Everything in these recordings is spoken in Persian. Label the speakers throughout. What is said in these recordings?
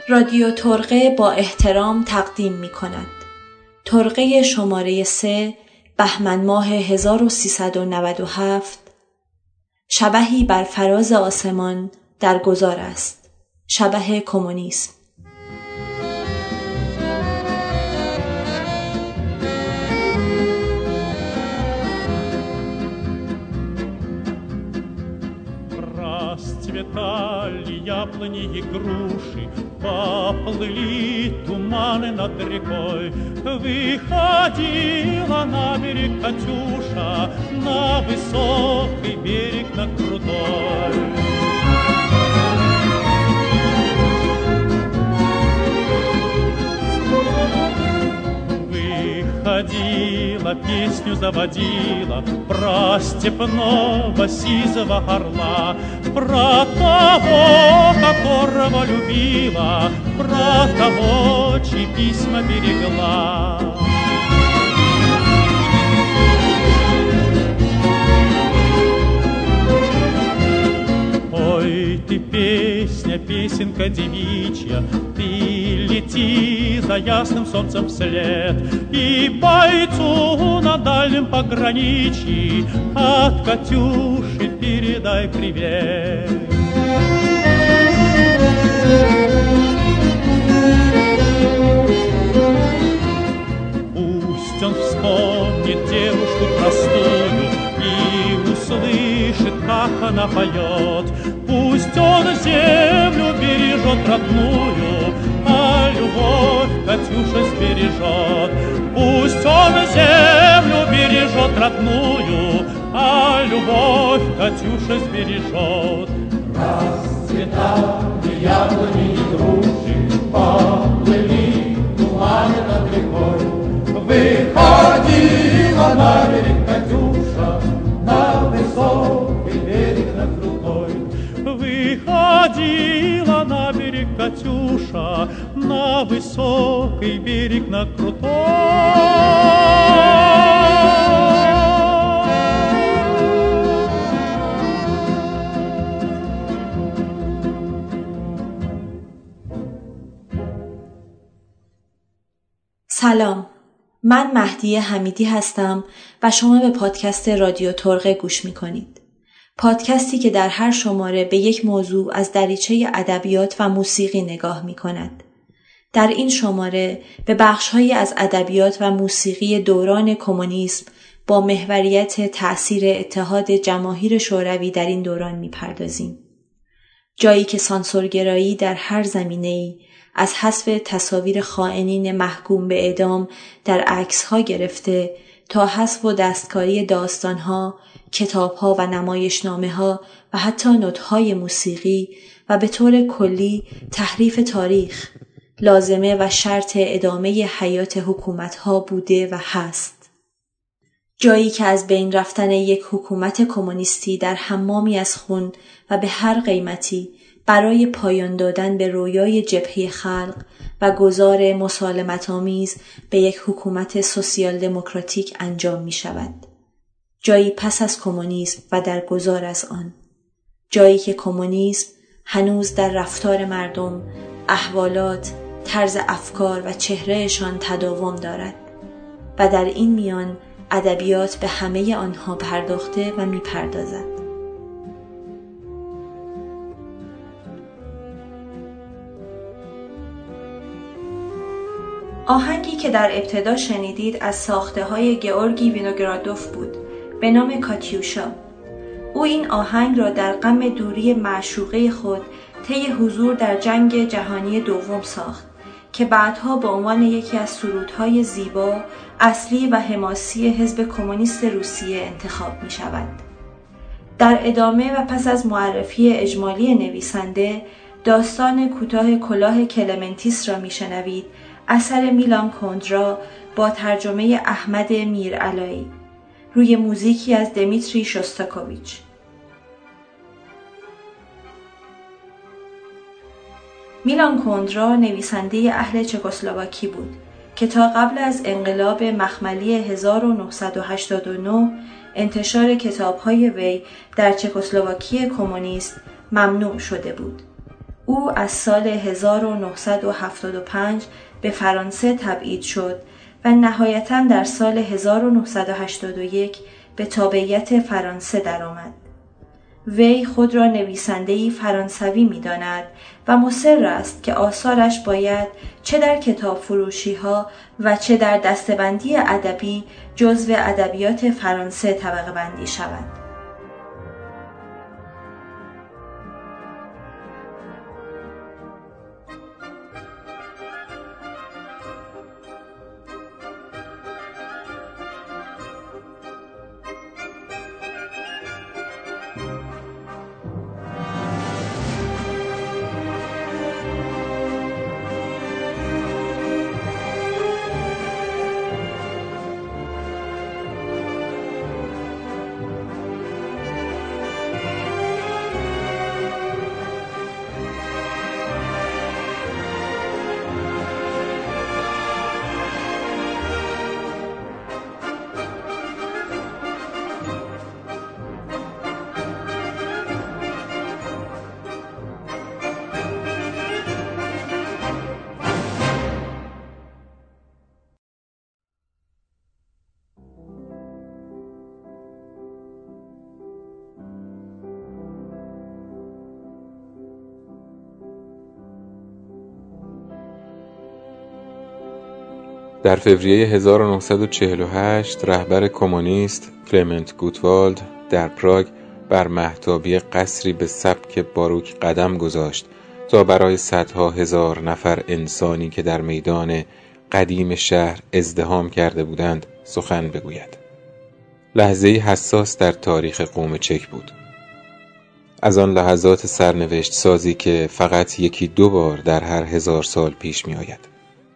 Speaker 1: رادیو طرقه با احترام تقدیم می کند. طرقه شماره 3 بهمن ماه 1397 شبحی بر فراز آسمان در گذار است. شبح کمونیسم.
Speaker 2: Расцветали яблони и груши, поплыли туманы над рекой. Выходила на берег Катюша, на высокий берег, на крутой. Выходила, песню заводила про степного сизого орла, про того, которого любила, про того, чьи письма берегла. Ой, ты песня, песенка девичья, ты лети за ясным солнцем вслед, и бойцу на дальнем пограничье от Катюши передай привет. Пусть он вспомнит девушку простую и услышит, как она поет. Пусть он землю бережет родную, а любовь Катюша сбережет. Пусть он землю бережет родную, а любовь Катюша сбережет. Расцветали яблони и груши, поплыли туманы над рекой. Выходила на берег Катюша, на высокий берег, на крутой. Выходила на берег Катюша, на высокий берег, на крутой.
Speaker 1: سلام، من مهدی حمیدی هستم و شما به پادکست رادیو طرقه گوش می‌کنید. پادکستی که در هر شماره به یک موضوع از دریچه ادبیات و موسیقی نگاه می‌کند. در این شماره به بخش‌هایی از ادبیات و موسیقی دوران کمونیسم با محوریت تأثیر اتحاد جماهیر شوروی در این دوران می‌پردازیم. جایی که سانسورگرایی در هر زمینه‌ای از حذف تصاویر خائنین محکوم به اعدام در عکس‌ها گرفته تا حذف و دستکاری داستان‌ها، کتاب‌ها و نمایشنامه‌ها و حتی نوت‌های موسیقی و به طور کلی تحریف تاریخ لازمه و شرط ادامه حیات حکومت‌ها بوده و هست. جایی که از بین رفتن یک حکومت کمونیستی در حمامی از خون و به هر قیمتی برای پایان دادن به رویای جبهه خلق و گذار مسالمت‌آمیز به یک حکومت سوسیال دموکراتیک انجام می شود. جایی پس از کمونیسم و در گذار از آن. جایی که کمونیسم هنوز در رفتار مردم، احوالات، طرز افکار و چهرهشان تداوم دارد و در این میان ادبیات به همه آنها پرداخته و می پردازد. آهنگی که در ابتدا شنیدید از ساخته‌های گئورگی وینوگرادوف بود به نام کاتیوشا. او این آهنگ را در غم دوری معشوقه خود طی حضور در جنگ جهانی دوم ساخت که بعدها به عنوان یکی از سرودهای زیبا، اصلی و حماسی حزب کمونیست روسیه انتخاب می شود. در ادامه و پس از معرفی اجمالی نویسنده، داستان کوتاه کلاه کلمنتیس را می شنوید، اثر میلان کندرا با ترجمه احمد میرعلایی، روی موزیکی از دمیتری شوستاکوویچ. میلان کندرا نویسنده اهل چکسلواکی بود که تا قبل از انقلاب مخملی 1989 انتشار کتاب‌های وی در چکسلواکی کمونیست ممنوع شده بود. او از سال 1975 به فرانسه تبعید شد و نهایتاً در سال 1981 به تابعیت فرانسه درآمد. وی خود را نویسنده‌ای فرانسوی می‌داند و مصر است که آثارش باید چه در کتاب فروشی‌ها و چه در دسته‌بندی ادبی جزو ادبیات فرانسه طبقه بندی شود.
Speaker 3: در فوریه 1948 رهبر کمونیست کلمنت گوتوالد در پراگ بر مهتابی قصری به سبک باروک قدم گذاشت تا برای صدها هزار نفر انسانی که در میدان قدیم شهر ازدحام کرده بودند سخن بگوید. لحظه‌ای حساس در تاریخ قوم چک بود. از آن لحظات سرنوشت سازی که فقط یکی دو بار در هر 1000 سال پیش می آید.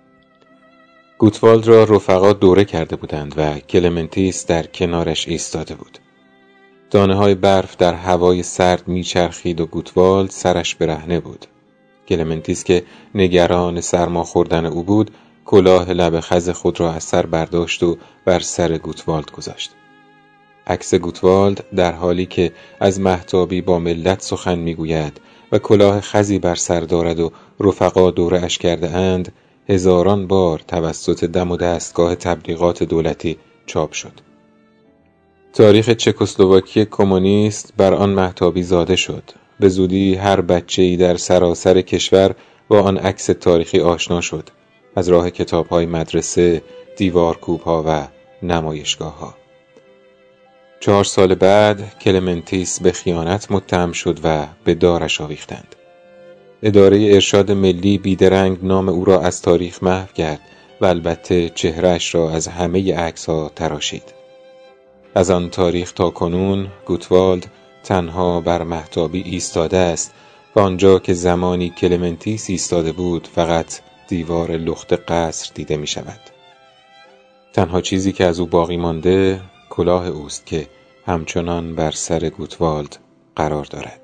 Speaker 3: گوتوالد را رفقا دوره کرده بودند و کلمنتیس در کنارش ایستاده بود. دانه‌های برف در هوای سرد میچرخید و گوتوالد سرش برهنه بود. کلمنتیس که نگران سرما خوردن او بود، کلاه لب خز خود را از سر برداشت و بر سر گوتوالد گذاشت. عکس گوتوالد در حالی که از مهتابی با ملت سخن میگوید و کلاه خزی بر سر دارد و رفقا دوره اش کرده اند، هزاران بار توسط دم و دستگاه تبلیغات دولتی چاپ شد. تاریخ چکسلواکی کمونیست بر آن مهتابی زاده شد. به زودی هر بچه‌ای در سراسر کشور با آن عکس تاریخی آشنا شد، از راه کتاب‌های مدرسه، دیوارکوب‌ها و نمایشگاه‌ها. 4 سال بعد کلمنتیس به خیانت متهم شد و به دارش آویختند. اداره ارشاد ملی بیدرنگ نام او را از تاریخ محو کرد و البته چهرهش را از همه عکس‌ها تراشید. از آن تاریخ تا کنون گوتوالد تنها بر مهتابی ایستاده است و آنجا که زمانی کلمنتیس ایستاده بود فقط دیوار لخت قصر دیده می شود. تنها چیزی که از او باقی مانده کلاه اوست که همچنان بر سر گوتوالد قرار دارد.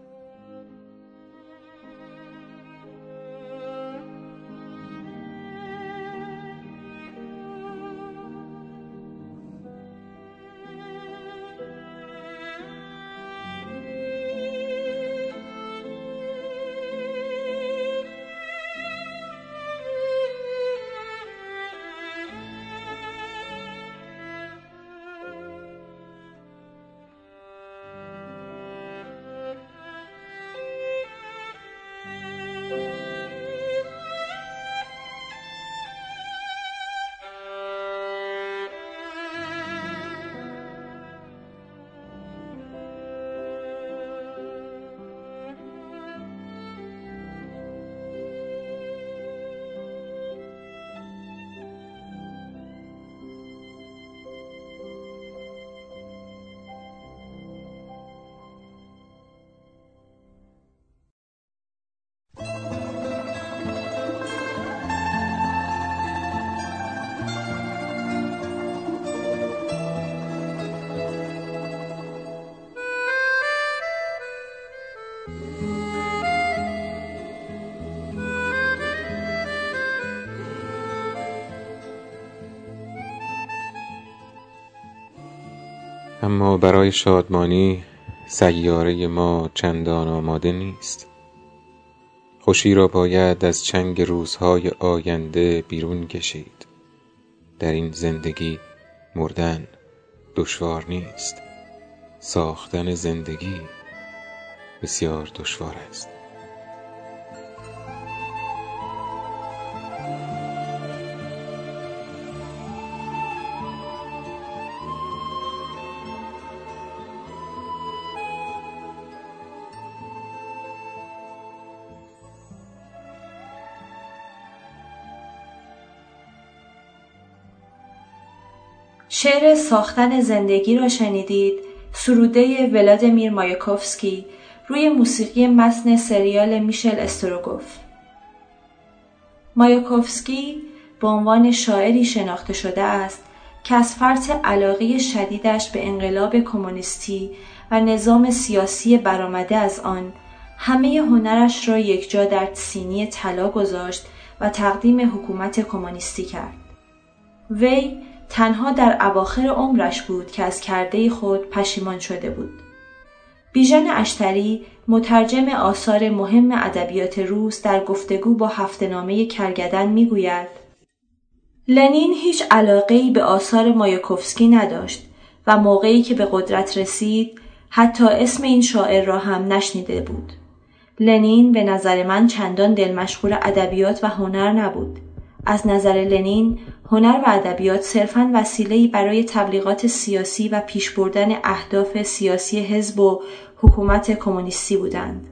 Speaker 3: اما برای شادمانی سیاره ما چندان آماده نیست. خوشی را باید از چنگ روزهای آینده بیرون کشید. در این زندگی مردن دشوار نیست، ساختن زندگی بسیار دشوار است.
Speaker 1: شعر ساختن زندگی را شنیدید، سروده ولادیمیر مایاکوفسکی روی موسیقی متن سریال میشل استروگوف. مایاکوفسکی به عنوان شاعری شناخته شده است که از فرط علاقه شدیدش به انقلاب کمونیستی و نظام سیاسی برآمده از آن، همه هنرش را یکجا در سینی طلا گذاشت و تقدیم حکومت کمونیستی کرد. وی تنها در اواخر عمرش بود که از کرده خود پشیمان شده بود. بیژن اشتری، مترجم آثار مهم ادبیات روس، در گفتگو با هفته‌نامه کرگدن می‌گوید: لنین هیچ علاقه‌ای به آثار مایاکوفسکی نداشت و موقعی که به قدرت رسید حتی اسم این شاعر را هم نشنیده بود. لنین به نظر من چندان دلمشغول ادبیات و هنر نبود. از نظر لنین، هنر و ادبیات صرفاً وسیله‌ای برای تبلیغات سیاسی و پیش بردن اهداف سیاسی حزب و حکومت کمونیستی بودند.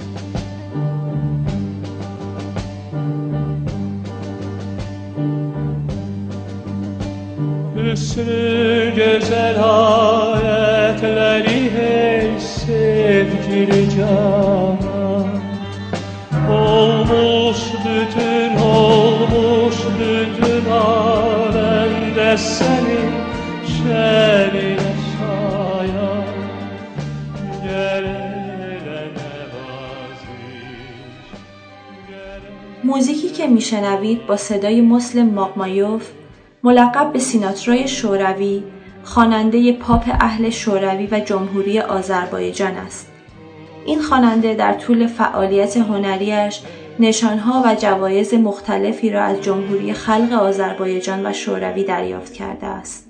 Speaker 2: Olmuş bütün alemde senin şerine şayan, gelene vaziş.
Speaker 1: موزیکی که میشنوید با صدای مسلم ماغمایوف، ملقب به سیناترای شوروی، خواننده پاپ اهل شوروی و جمهوری آذربایجان است. این خواننده در طول فعالیت هنریش نشانها و جوایز مختلفی را از جمهوری خلق آذربایجان و شوروی دریافت کرده است.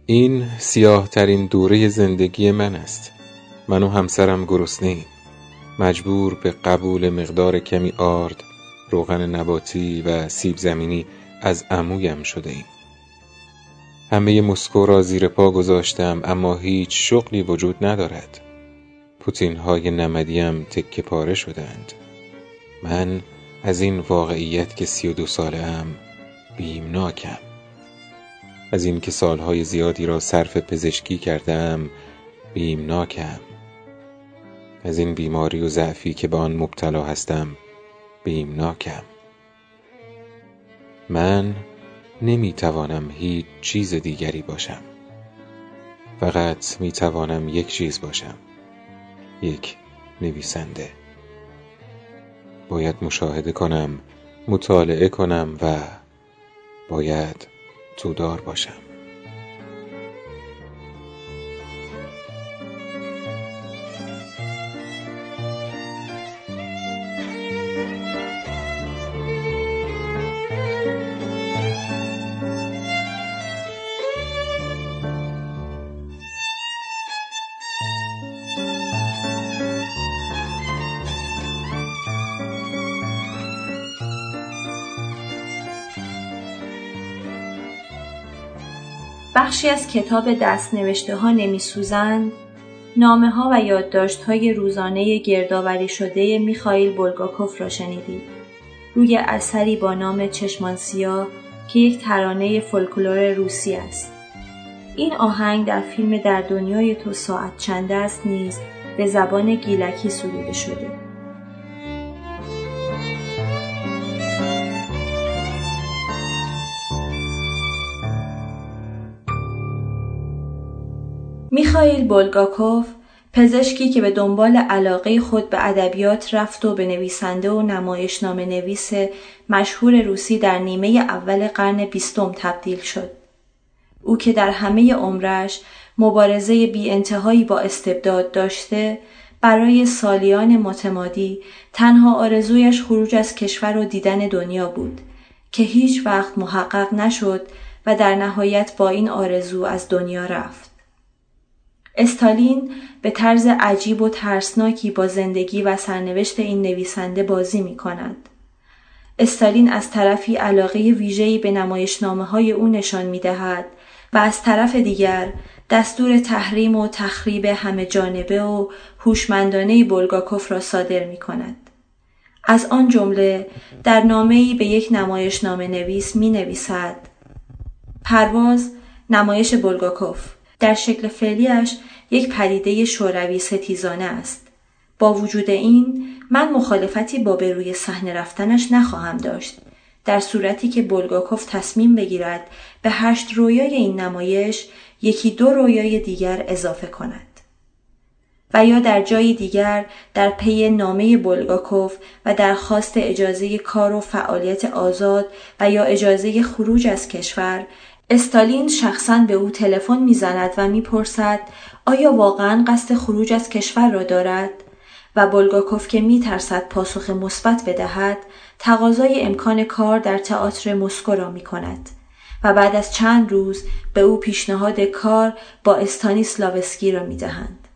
Speaker 3: این سیاه ترین دوره زندگی من است. من و همسرم گرسنه‌ایم. مجبور به قبول مقدار کمی آرد، روغن نباتی و سیب زمینی از عمویم شده ایم. همه مسکو را زیر پا گذاشتم، اما هیچ شغلی وجود ندارد. پوتین‌های نمدیم تکه پاره شدند. من از این واقعیت که 32 ساله‌ام بیمناکم. از این که سالهای زیادی را صرف پزشکی کردم بیمناکم. از این بیماری و ضعفی که به آن مبتلا هستم بیمناکم. من نمیتوانم هیچ چیز دیگری باشم. فقط میتوانم یک چیز باشم، یک نویسنده. باید مشاهده کنم، مطالعه کنم و باید تودار باشم.
Speaker 1: بخشی از کتاب دست‌نوشته ها نمی‌سوزند، نامه‌ها و یادداشت‌های روزانه گردآوری شده میخائیل بولگاکوف را شنیدید. روی اثری با نام چشمان سیاه که یک ترانه فولکلور روسی است. این آهنگ در فیلم در دنیای تو ساعت چند است نیز به زبان گیلکی سروده شده. میخائیل بولگاکوف، پزشکی که به دنبال علاقه خود به ادبیات رفت و به نویسنده و نمایشنامه نویس مشهور روسی در نیمه اول قرن 20 تبدیل شد. او که در همه عمرش مبارزه بی انتهایی با استبداد داشته، برای سالیان متمادی تنها آرزویش خروج از کشور و دیدن دنیا بود که هیچ وقت محقق نشد و در نهایت با این آرزو از دنیا رفت. استالین به طرز عجیب و ترسناکی با زندگی و سرنوشت این نویسنده بازی می کند. استالین از طرفی علاقه ویژه‌ای به نمایشنامه‌های او نشان می دهد و از طرف دیگر دستور تحریم و تخریب همه جانبه و هوشمندانه بولگاکوف را صادر می کند. از آن جمله در نامه‌ای به یک نمایشنامه نویس می نویسد: پرواز نمایش بولگاکوف در شکل فعلیش یک پدیده شوروی ستیزانه است. با وجود این من مخالفتی با به روی صحنه رفتنش نخواهم داشت، در صورتی که بولگاکوف تصمیم بگیرد به 8 رویای این نمایش 1-2 رویای دیگر اضافه کند. و یا در جای دیگر در پی نامه بولگاکوف و درخواست اجازه کار و فعالیت آزاد و یا اجازه خروج از کشور، استالین شخصاً به او تلفن می‌زند و می‌پرسد آیا واقعاً قصد خروج از کشور را دارد؟ و بولگاکوف که می‌ترسد پاسخ مثبت بدهد، تقاضای امکان کار در تئاتر مسکو را می‌کند و بعد از چند روز به او پیشنهاد کار با استانیسلاوسکی را می‌دهند.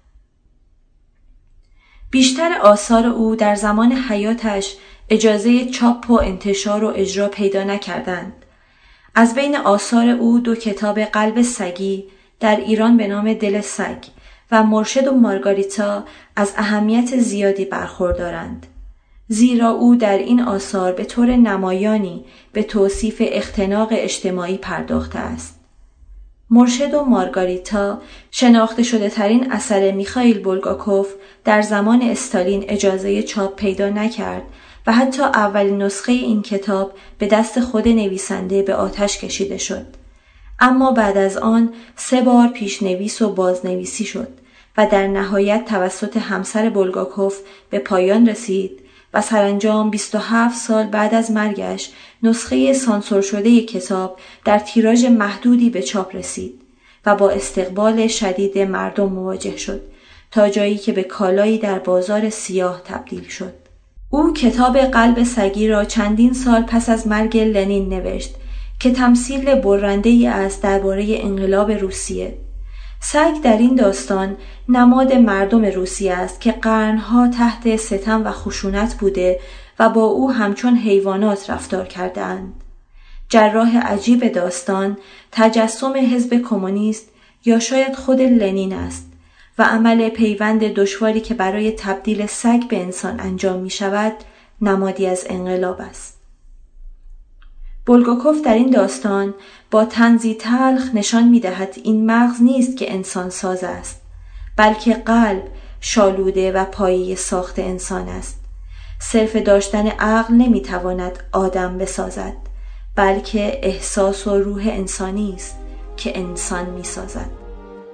Speaker 1: بیشتر آثار او در زمان حیاتش اجازه چاپ و انتشار و اجرا پیدا نکردند. از بین آثار او 2 کتاب قلب سگی در ایران به نام دل سگ و مرشد و مارگاریتا از اهمیت زیادی برخوردارند، زیرا او در این آثار به طور نمایانی به توصیف اختناق اجتماعی پرداخته است. مرشد و مارگاریتا شناخته شده ترین اثر میخائیل بولگاکوف در زمان استالین اجازه چاپ پیدا نکرد و حتی اولین نسخه این کتاب به دست خود نویسنده به آتش کشیده شد. اما بعد از آن 3 بار پیشنویس و بازنویسی شد و در نهایت توسط همسر بولگاکوف به پایان رسید و سرانجام 27 سال بعد از مرگش نسخه سانسور شده کتاب در تیراژ محدودی به چاپ رسید و با استقبال شدید مردم مواجه شد تا جایی که به کالایی در بازار سیاه تبدیل شد. او کتاب قلب سگی را چندین سال پس از مرگ لنین نوشت که تمثیل برنده‌ای است درباره انقلاب روسیه. سگ در این داستان نماد مردم روسیه است که قرنها تحت ستم و خشونت بوده و با او همچون حیوانات رفتار کرده‌اند. جراح عجیب داستان تجسم حزب کمونیست یا شاید خود لنین است و عمل پیوند دشواری که برای تبدیل سگ به انسان انجام می شود نمادی از انقلاب است. بولگاکوف در این داستان با طنزی تلخ نشان می دهد این مغز نیست که انسان ساز است، بلکه قلب شالوده و پایه ساخت انسان است. صرف داشتن عقل نمی تواند آدم بسازد، بلکه احساس و روح انسانی است که انسان می سازد.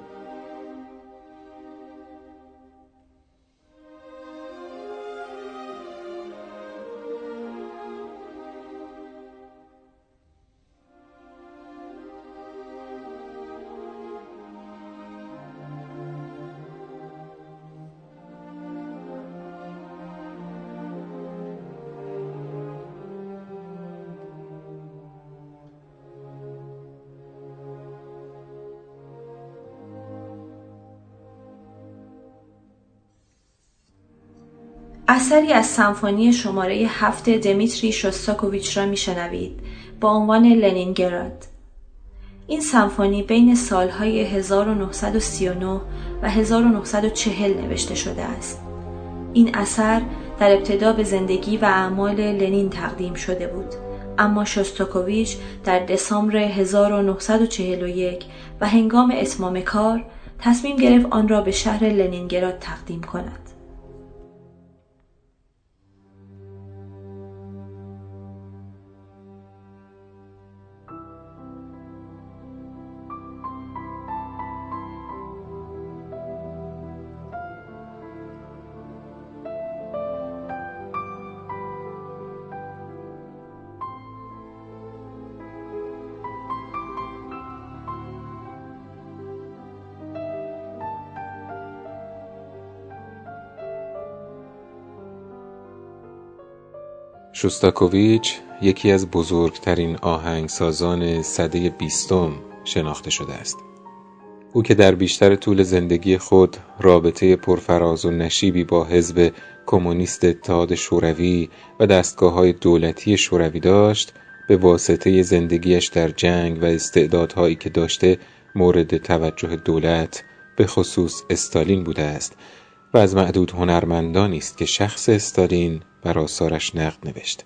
Speaker 1: اثری از سمفونی شماره 7 دمیتری شوستاکوویچ را میشنوید با عنوان لنینگراد. این سمفونی بین سالهای 1939 و 1940 نوشته شده است. این اثر در ابتدا به زندگی و اعمال لنین تقدیم شده بود، اما شوستاکوویچ در دسامبر 1941 و هنگام اتمام کار تصمیم گرفت آن را به شهر لنینگراد تقدیم کند.
Speaker 3: شوستاکوویچ یکی از بزرگترین آهنگسازان سده 20 شناخته شده است. او که در بیشتر طول زندگی خود رابطه پرفراز و نشیبی با حزب کمونیست اتحاد شوروی و دستگاه‌های دولتی شوروی داشت، به واسطه زندگیش در جنگ و استعدادهایی که داشته مورد توجه دولت به خصوص استالین بوده است و از معدود هنرمندانی است که شخص استالین بر آثارش نقد نوشت.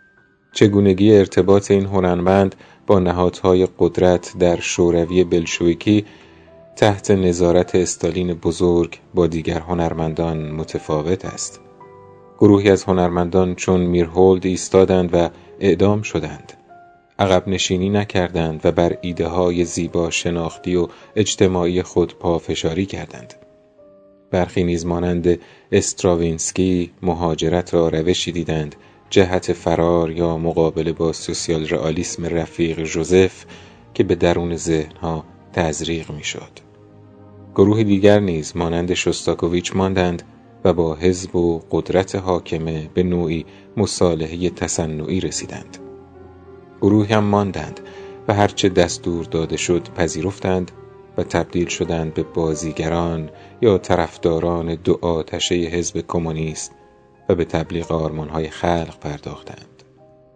Speaker 3: چگونگی ارتباط این هنرمند با نهادهای قدرت در شوروی بلشویکی تحت نظارت استالین بزرگ با دیگر هنرمندان متفاوت است. گروهی از هنرمندان چون میرهولد ایستادند و اعدام شدند. عقب نشینی نکردند و بر ایده‌های زیبا شناختی و اجتماعی خود پافشاری کردند. برخی نیز مانند استراوینسکی مهاجرت را روشی دیدند جهت فرار یا مقابله با سوسیال رئالیسم رفیق ژوزف که به درون ذهنها تزریق می‌شد. گروه دیگر نیز مانند شوستاکوویچ ماندند و با حزب و قدرت حاکمه به نوعی مصالحه تصنعی رسیدند. گروهی هم ماندند و هرچه دستور داده شد پذیرفتند و تبدیل شدند به بازیگران یا طرفداران دو آتشه حزب کمونیست و به تبلیغ آرمان‌های خلق پرداختند.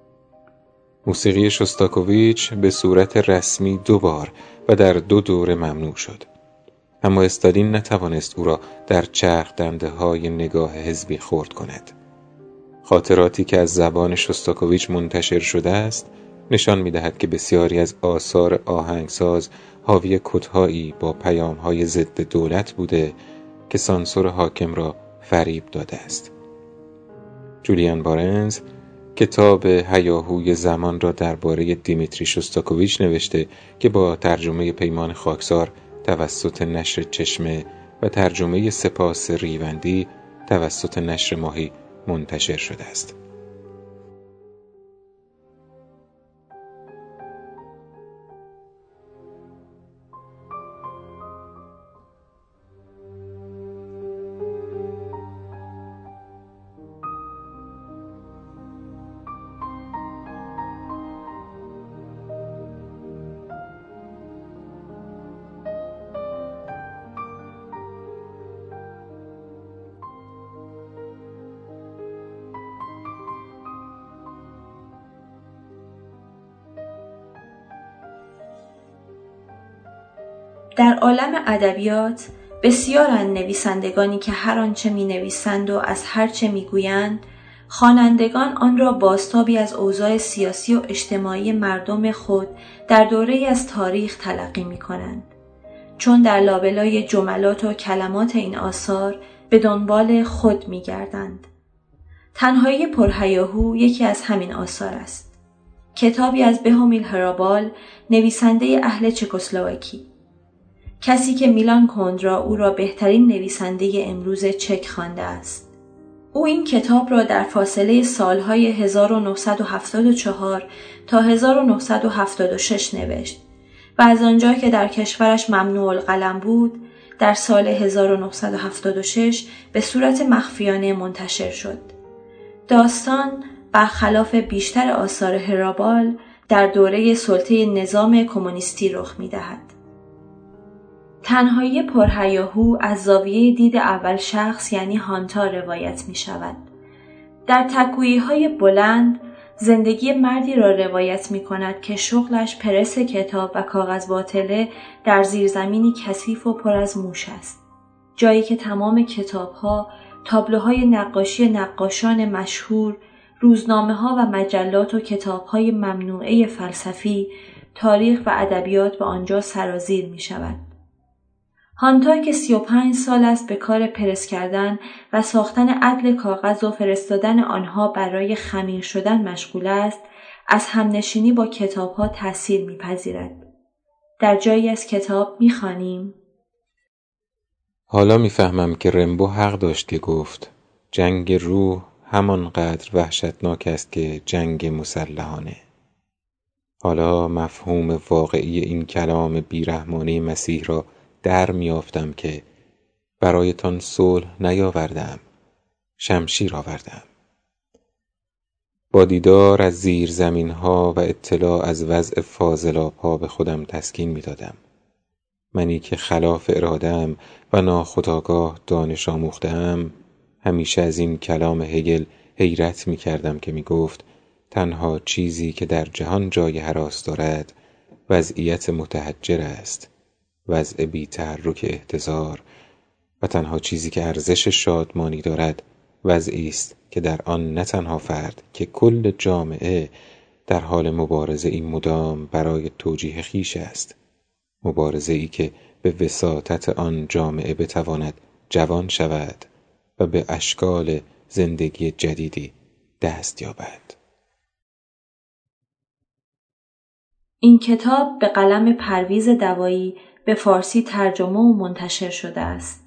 Speaker 3: موسیقی شوستاکوویچ به صورت رسمی 2 بار و در 2 دوره ممنوع شد. اما استالین نتوانست او را در چرخ دنده‌های نگاه حزبی خرد کند. خاطراتی که از زبان شوستاکوویچ منتشر شده است نشان می‌دهد که بسیاری از آثار آهنگساز حاوی کدهایی با پیام‌های ضد دولت بوده که سانسور حاکم را فریب داده است. جولیان بارنز کتاب هیاهوی زمان را درباره دیمیتری شوستاکوویچ نوشته که با ترجمه پیمان خاکسار توسط نشر چشمه و ترجمه سپاس ریوندی توسط نشر ماهی منتشر شده است.
Speaker 1: در عالم ادبیات بسیارند نویسندگانی که هر آنچه می‌نویسند و از هر چه می‌گویند، خوانندگان آن را بازتابی از اوضاع سیاسی و اجتماعی مردم خود در دوره‌ای از تاریخ تلقی می‌کنند. چون در لابلای جملات و کلمات این آثار به دنبال خود می‌گردند. تنهایی پرهیاهو یکی از همین آثار است. کتابی از بهومیل هرابال، نویسنده اهل چکسلواکی. کسی که میلان کندرا او را بهترین نویسنده امروز چک خوانده است. او این کتاب را در فاصله سالهای 1974 تا 1976 نوشت و از آنجا که در کشورش ممنوع القلم بود، در سال 1976 به صورت مخفیانه منتشر شد. داستان برخلاف بیشتر آثار هرابال در دوره سلطه نظام کمونیستی رخ می‌دهد. تنهایی پرهیاهو از زاویه دید اول شخص یعنی هانتا روایت می شود. در تک‌گویی‌های بلند زندگی مردی را روایت می کند که شغلش پرس کتاب و کاغذ باطله در زیرزمینی کثیف و پر از موش است. جایی که تمام کتاب‌ها، تابلوهای نقاشی نقاشان مشهور، روزنامه‌ها و مجلات و کتاب‌های ممنوعه فلسفی، تاریخ و ادبیات به آنجا سرازیر می شود. هانتا که 35 سال است به کار پرس کردن و ساختن عدل کاغذ و فرستادن آنها برای خمیر شدن مشغول است، از همنشینی با کتاب‌ها تأثیر می‌پذیرد. در جایی از کتاب می‌خوانیم:
Speaker 3: حالا میفهمم که رمبو حق داشت که گفت جنگ روح همانقدر وحشتناک است که جنگ مسلحانه. حالا مفهوم واقعی این کلام بیرحمانه مسیح را در میافتم که برایتان صلح نیاوردم، شمشیر آوردم. با دیدار از زیر زمین ها و اطلاع از وضع فاضلاب ها به خودم تسکین می دادم. منی که خلاف اراده‌ام و ناخودآگاه دانش آموخته‌ام، همیشه از این کلام هگل حیرت می کردم که می گفت تنها چیزی که در جهان جای هراس دارد وضعیت متحجر است، وضع بی تحرک احتضار، و تنها چیزی که ارزش شادمانی دارد وضعی است که در آن نه تنها فرد که کل جامعه در حال مبارزه این مدام برای توجیه خویش است، مبارزه ای که به وساطت آن جامعه بتواند جوان شود و به اشکال زندگی جدیدی دست یابد.
Speaker 1: این کتاب به قلم پرویز دوایی به فارسی ترجمه و منتشر شده است.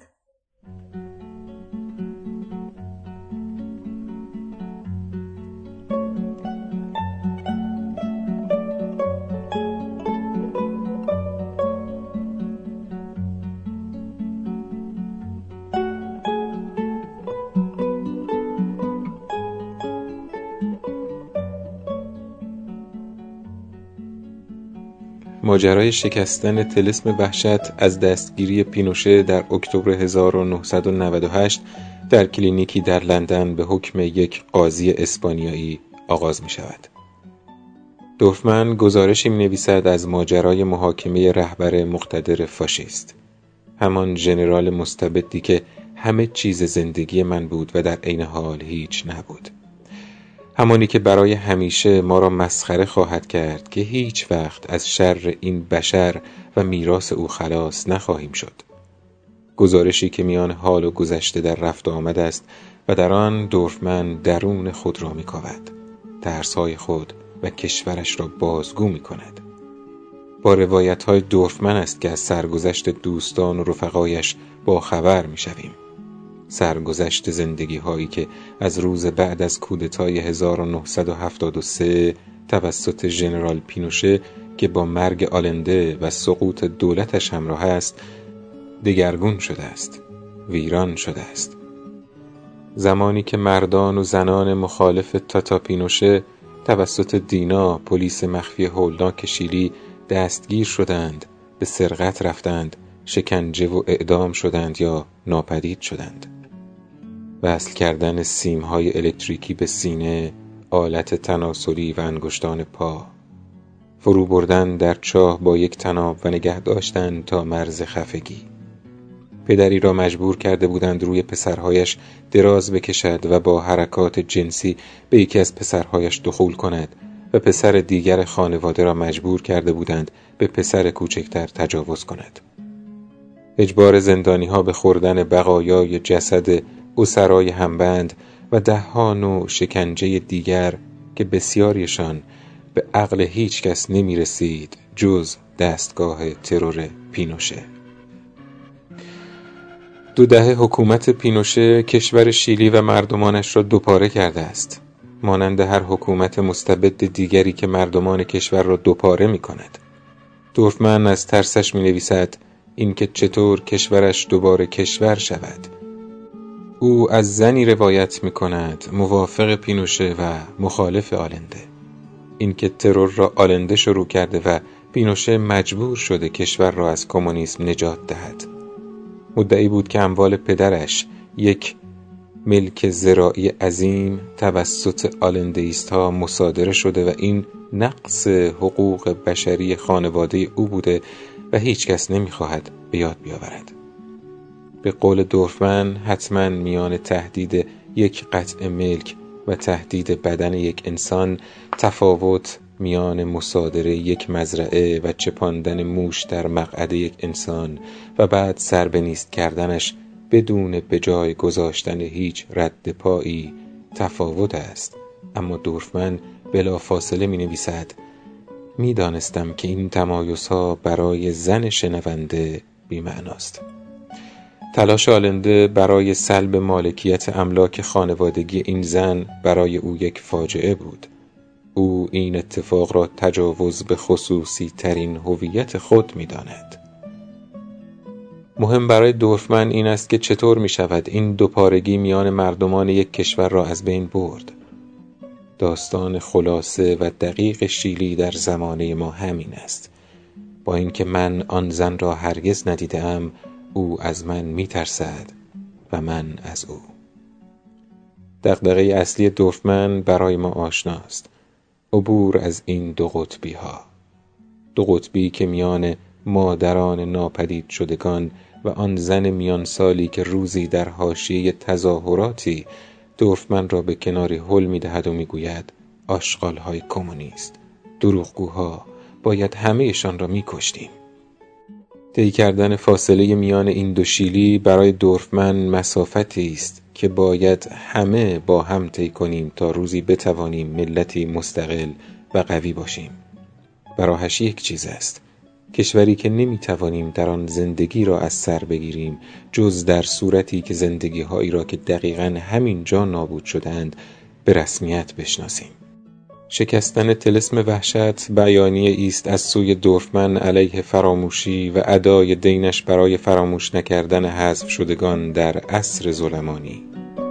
Speaker 3: ماجرای شکستن طلسم وحشت از دستگیری پینوشه در اکتبر 1998 در کلینیکی در لندن به حکم یک قاضی اسپانیایی آغاز می شود. دورفمن گزارشی می نویسد از ماجرای محاکمه رهبر مقتدر فاشیست، همان ژنرال مستبدی که همه چیز زندگی من بود و در عین حال هیچ نبود، همانی که برای همیشه ما را مسخره خواهد کرد که هیچ وقت از شر این بشر و میراث او خلاص نخواهیم شد. گزارشی که میان حال و گذشته در رفت و آمد است و در آن دورفمن درون خود را میکاود، ترس‌های خود و کشورش را بازگو میکند. با روایت‌های دورفمن است که از سرگذشت دوستان و رفقایش با خبر میشویم. سرگذشت زندگی هایی که از روز بعد از کودتای 1973 توسط ژنرال پینوشه که با مرگ آلنده و سقوط دولتش همراه است دگرگون شده است، ویران شده است. زمانی که مردان و زنان مخالف تاتا پینوشه توسط دینا، پلیس مخفی هولناک شیلی دستگیر شدند، به سرقت رفتند، شکنجه و اعدام شدند یا ناپدید شدند. وصل کردن سیم‌های الکتریکی به سینه، آلت تناسلی و انگشتان پا، فرو بردن در چاه با یک طناب و نگه داشتن تا مرز خفگی. پدری را مجبور کرده بودند روی پسرهایش دراز بکشد و با حرکات جنسی به یکی از پسرهایش دخول کند و پسر دیگر خانواده را مجبور کرده بودند به پسر کوچکتر تجاوز کند. اجبار زندانی‌ها به خوردن بقایای جسد اسرای همبند و 10 نوع شکنجه دیگر که بسیاریشان به عقل هیچ کس نمی رسید جز دستگاه ترور پینوشه. 2 دهه حکومت پینوشه کشور شیلی و مردمانش را دوپاره کرده است، مانند هر حکومت مستبد دیگری که مردمان کشور را دوپاره می کند. دورفمن از ترسش می نویسد اینکه چطور کشورش دوباره کشور شود. او از زنی روایت می کند موافق پینوشه و مخالف آلنده. اینکه ترور را آلنده شروع کرده و پینوشه مجبور شده کشور را از کمونیسم نجات دهد. مدعی بود که اموال پدرش، یک ملک زراعی عظیم، توسط آلنده‌ایست‌ها مصادره شده و این نقص حقوق بشری خانواده او بوده و هیچ کس نمی‌خواهد به یاد بیاورد. به قول دورفمن حتما میان تهدید یک قطع ملک و تهدید بدن یک انسان تفاوت میان مصادره یک مزرعه و چپاندن موش در مقعد یک انسان و بعد سر به نیست کردنش بدون به جای گذاشتن هیچ رد پایی تفاوت است. اما دورفمن بلا فاصله می نویسد می دانستم که این تمایزها برای زن شنونده بی معناست. تلاش آلنده برای سلب مالکیت املاک خانوادگی این زن برای او یک فاجعه بود. او این اتفاق را تجاوز به خصوصی ترین هویت خود می داند. مهم برای دورفمن این است که چطور می شود این دوپارگی میان مردمان یک کشور را از بین برد. داستان خلاصه و دقیق شیلی در زمانه ما همین است. با اینکه من آن زن را هرگز ندیدم، او از من می ترسد و من از او. دغدغه اصلی دورفمن برای ما آشناست: عبور از این 2 قطبی ها. 2 قطبی که میان مادران ناپدید شدگان و آن زن میان سالی که روزی در حاشیه تظاهراتی دورفمن را به کناری هل می دهد و می گوید آشغال های کمونیست، دروغگوها، باید همهشان را می کشتیم. طی کردن فاصله میان این 2 شیلی برای دورفمن مسافتی است که باید همه با هم طی کنیم تا روزی بتوانیم ملتی مستقل و قوی باشیم. براهش یک چیز است: کشوری که نمیتوانیم در آن زندگی را از سر بگیریم جز در صورتی که زندگی هایی را که دقیقاً همین جا نابود شدند به رسمیت بشناسیم. شکستن طلسم وحشت بیانیه است از سوی دورفمن علیه فراموشی و ادای دینش برای فراموش نکردن حذف شدگان در عصر ظلمانی.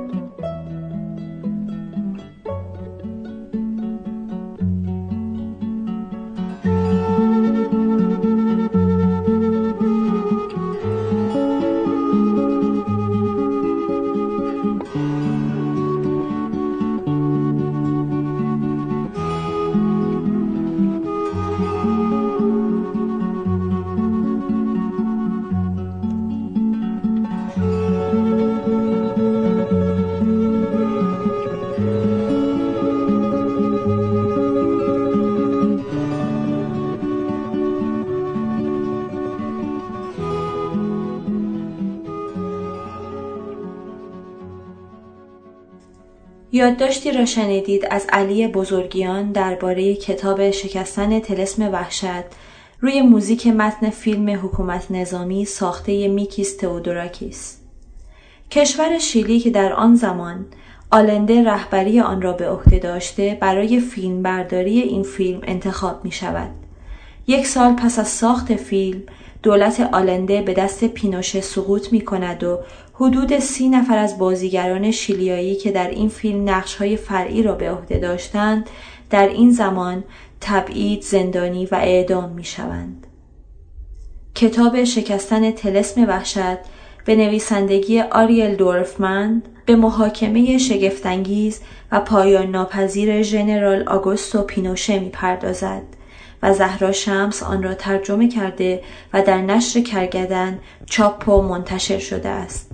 Speaker 1: یادداشتی را شنیدید از علی بزرگیان درباره کتاب شکستن طلسم وحشت روی موزیک متن فیلم حکومت نظامی ساخته میکیس تئودوراکیس. کشور شیلی که در آن زمان آلنده رهبری آن را به عهده داشته برای فیلم برداری این فیلم انتخاب می شود. 1 سال پس از ساخت فیلم دولت آلنده به دست پینوشه سقوط می کند و حدود 30 نفر از بازیگران شیلیایی که در این فیلم نقش‌های فرعی را به عهده داشتند در این زمان تبعید، زندانی و اعدام می شوند. کتاب شکستن طلسم وحشت به نویسندگی آریل دورفمن به محاکمه شگفت‌انگیز و پایان ناپذیر ژنرال آگوستو پینوشه می پردازد و زهرا شمس آن را ترجمه کرده و در نشر کرگدن چاپ و منتشر شده است.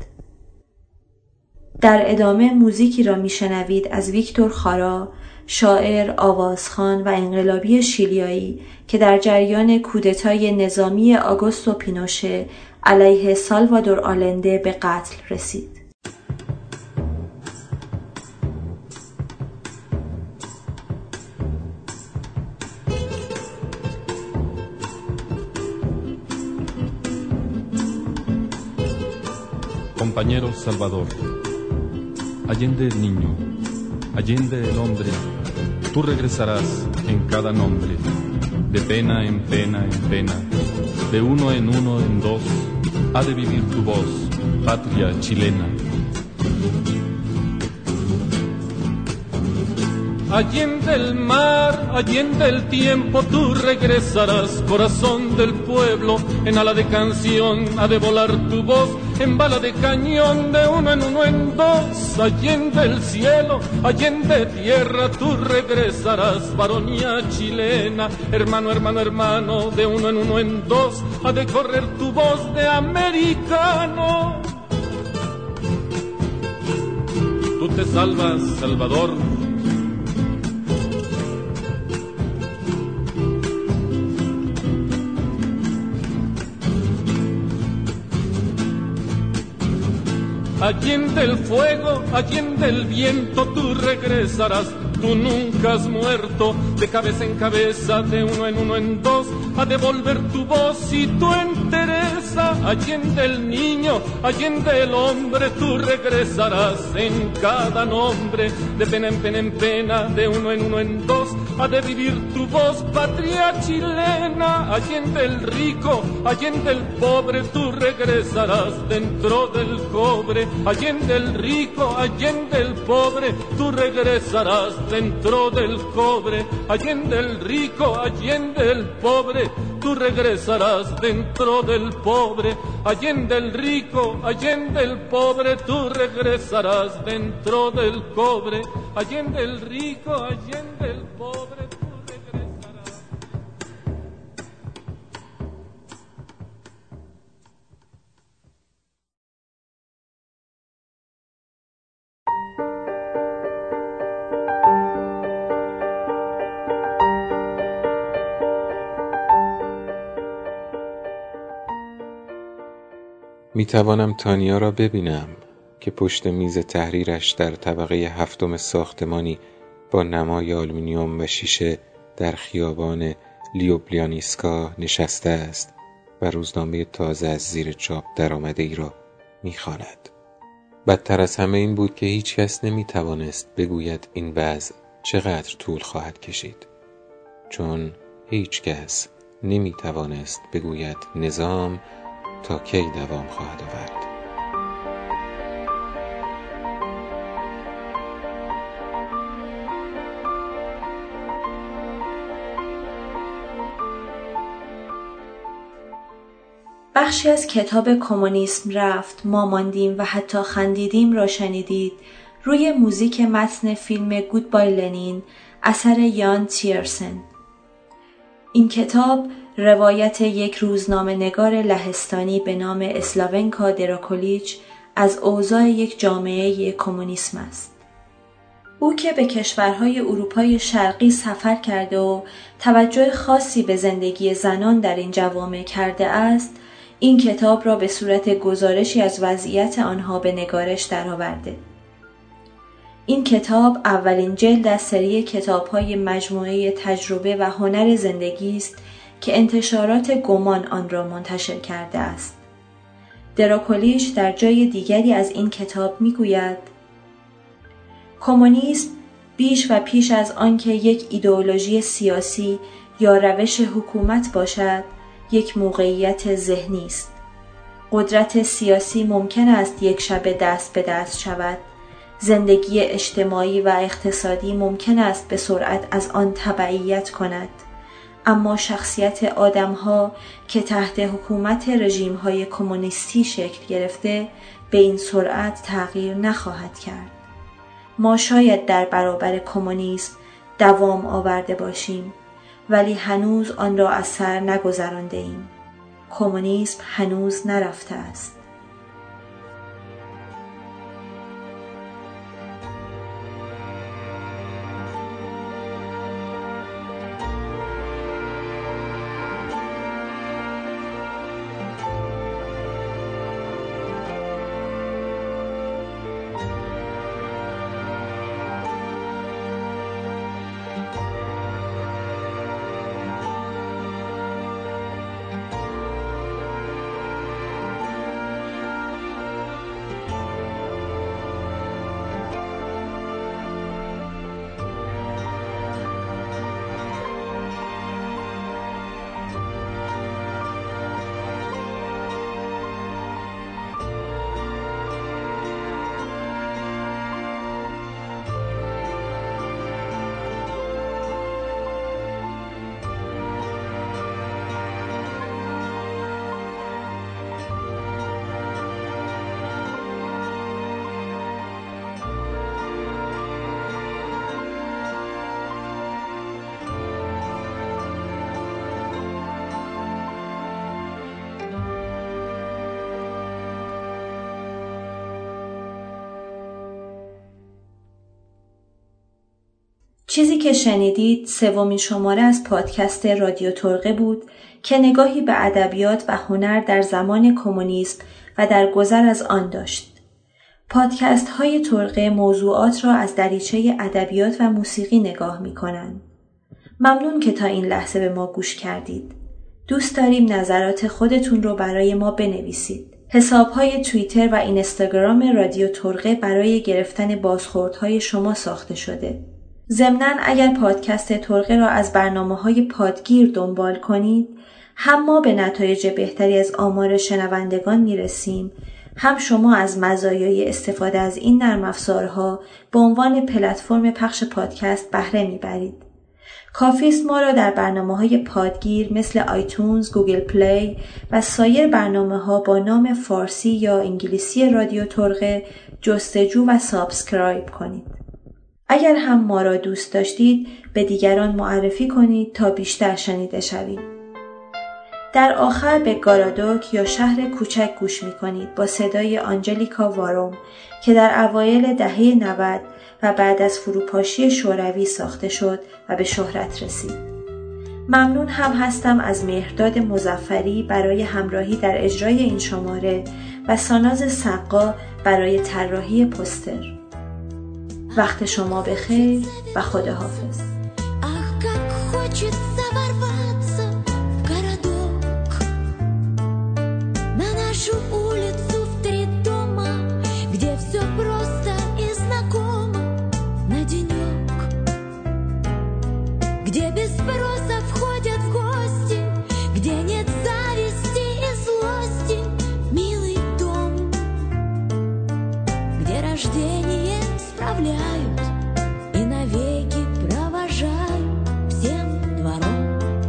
Speaker 1: در ادامه موزیکی را میشنوید از ویکتور خارا، شاعر، آوازخوان و انقلابی شیلیایی که در جریان کودتای نظامی آگوستو پینوشه علیه سالوادور آلنده به قتل رسید.
Speaker 4: Compañero Salvador, allende el niño, allende el hombre, tú regresarás en cada nombre, de pena en pena en pena, de uno en dos, ha de vivir tu voz, patria chilena. Allende el mar, allende el tiempo, tú regresarás, corazón del pueblo, en ala de canción ha de volar tu voz, en bala de cañón, de uno en dos, allende el cielo, allende tierra, tú regresarás, varonía chilena, hermano, hermano, hermano, de uno en dos, ha de correr tu voz de americano. Tú te salvas, Salvador. Allende el fuego, allende el viento, tú regresarás, tú nunca has muerto, de cabeza en cabeza, de uno en dos, a devolver tu voz y tu entereza. Allende el niño, allende el hombre, tú regresarás en cada nombre, de pena en pena, de uno en dos, ha de vivir tu voz, patria chilena. Allende el rico, allende el pobre, tú regresarás dentro del cobre. Allende el rico, allende el pobre, tú regresarás dentro del cobre. Allende el rico, allende el pobre, tú regresarás dentro del pobre. Allende el rico, allende el pobre, tú regresarás dentro del cobre. Allende el rico, allende el pobre, tú regresarás.
Speaker 3: می توانم تانیا را ببینم که پشت میز تحریرش در طبقه 7 ساختمانی با نمای آلومینیوم و شیشه در خیابان لیوبلیانیسکا نشسته است و روزنامه تازه از زیر چاپ درآمده ای را می‌خواند. بدتر از همه این بود که هیچ کس نمی‌توانست بگوید این وضع چقدر طول خواهد کشید، چون هیچ کس نمی‌توانست بگوید نظام تا کی دوام خواهد آورد.
Speaker 1: بخشی از کتاب کمونیسم رفت، ما ماندیم و حتی خندیدیم را شنیدید روی موزیک متن فیلم گودبای لنین اثر یان تیرسن. این کتاب روایت یک روزنامه نگار لهستانی به نام اسلاونکا دراکولیچ از اوضاع یک جامعه کمونیسم است. او که به کشورهای اروپای شرقی سفر کرده و توجه خاصی به زندگی زنان در این جوامع کرده است، این کتاب را به صورت گزارشی از وضعیت آنها به نگارش درآورده. این کتاب اولین جلد از سری کتاب‌های مجموعه تجربه و هنر زندگی است که انتشارات گمان آن را منتشر کرده است. دراکولیچ در جای دیگری از این کتاب می‌گوید: کمونیسم بیش و پیش از آنکه یک ایدئولوژی سیاسی یا روش حکومت باشد، یک موقعیت ذهنی است. قدرت سیاسی ممکن است یک شب دست به دست شود. زندگی اجتماعی و اقتصادی ممکن است به سرعت از آن تبعیت کند. اما شخصیت آدم‌ها که تحت حکومت رژیم‌های کمونیستی شکل گرفته به این سرعت تغییر نخواهد کرد. ما شاید در برابر کمونیسم دوام آورده باشیم، ولی هنوز آن را از سر نگذرانده ایم. کمونیسم هنوز نرفته است. چیزی که شنیدید سومین شماره از پادکست رادیو ترقه بود که نگاهی به ادبیات و هنر در زمان کمونیسم و در گذر از آن داشت. پادکست های ترقه موضوعات را از دریچه ادبیات و موسیقی نگاه می کنند. ممنون که تا این لحظه به ما گوش کردید. دوست داریم نظرات خودتون رو برای ما بنویسید. حساب‌های توییتر و اینستاگرام رادیو ترقه برای گرفتن بازخوردهای شما ساخته شده. ضمناً اگر پادکست ترقه را از برنامه‌های پادگیر دنبال کنید، هم ما به نتایج بهتری از آمار شنوندگان میرسیم، هم شما از مزایای استفاده از این نرم افزارها به عنوان پلتفرم پخش پادکست بهره میبرید. کافی است ما را در برنامه‌های پادگیر مثل آیتونز، گوگل پلی و سایر برنامه‌ها با نام فارسی یا انگلیسی رادیو ترقه جستجو و سابسکرایب کنید. اگر هم ما را دوست داشتید به دیگران معرفی کنید تا بیشتر شنیده شوید. در آخر به گارادوک یا شهر کوچک گوش می کنید با صدای آنجلیکا واروم که در اوایل دهه 90 و بعد از فروپاشی شوروی ساخته شد و به شهرت رسید. ممنون هم هستم از مهرداد مظفری برای همراهی در اجرای این شماره و ساناز سقا برای طراحی پوستر. وقت شما بخیر و خداحافظ.
Speaker 5: И навеки провожают всем двором.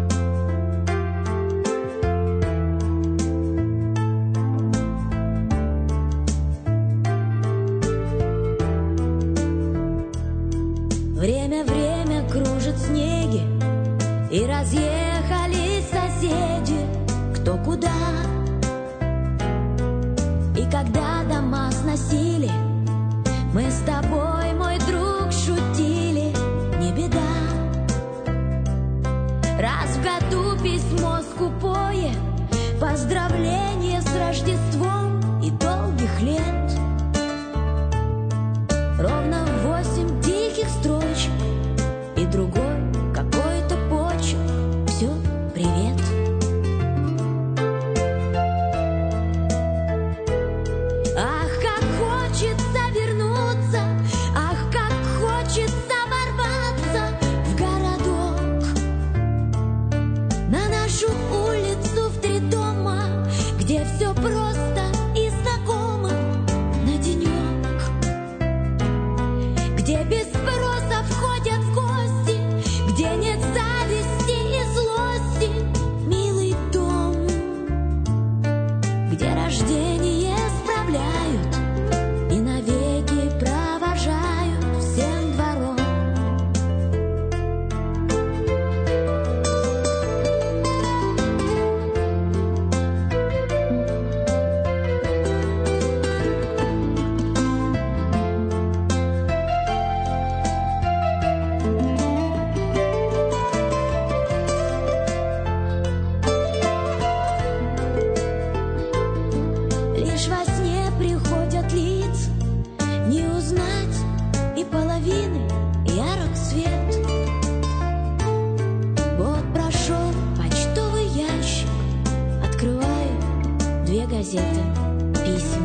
Speaker 5: Время кружит снеги, и разъехались соседи кто куда. И когда дома сносили, мы с тобой, мой друг, шутили, не беда. Раз в году письмо скупое, поздравление с Рождеством и долгих лет. Ровно 8 тихих строчек и другой какой-то почерк. Все, привет. Ах, как хочется вернуться, ах, как хочется ворваться в городок, на нашу улицу в 3 дома, где все просто газеты, письма.